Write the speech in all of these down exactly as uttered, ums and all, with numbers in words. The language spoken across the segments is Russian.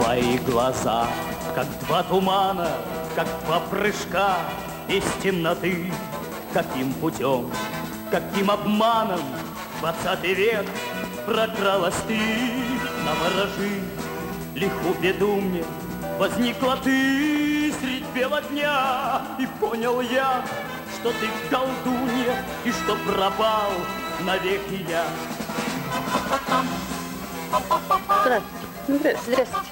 Твои глаза, как два тумана, как два прыжка из темноты. Каким путем, каким обманом двадцатый век прокралась ты. Наворожи лиху беду мне, возникла ты средь бела дня. И понял я, что ты колдунья, и что пропал навеки я. Здравствуйте. Здравствуйте.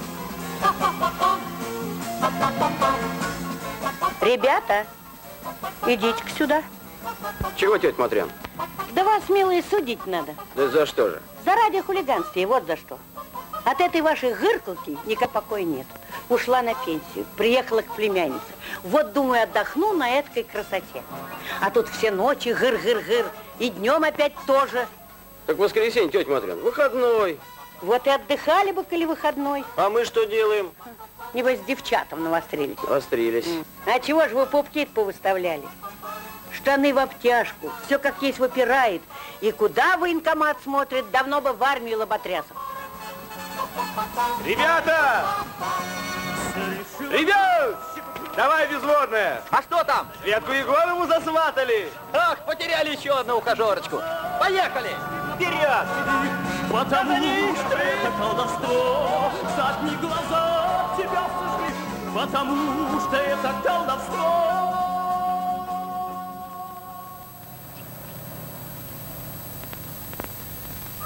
Ребята, идите-ка сюда. Чего, тетя Матрян? Да вас, милые, судить надо. Да за что же? За ради хулиганстве, вот за что. От этой вашей гыркалки никак покоя нет. Ушла на пенсию, приехала к племяннице. Вот, думаю, отдохну на этой красоте. А тут все ночи гыр-гыр-гыр, и днем опять тоже. Так воскресенье, тетя Матрян, выходной. Вот и отдыхали бы, коли выходной. А мы что делаем? Небось, с девчатам навострились. Вострились. А чего же вы пупки-то повыставляли? Штаны в обтяжку, все как есть выпирает. И куда военкомат смотрит, давно бы в армию лоботрясов. Ребята! Ребят! Давай безводная! А что там? Светку Егорову засватали! Ах, потеряли еще одну ухажерочку. Поехали! Вперед! Потому что это колдовство, задние глаза тебя сожгли. Потому что это колдовство.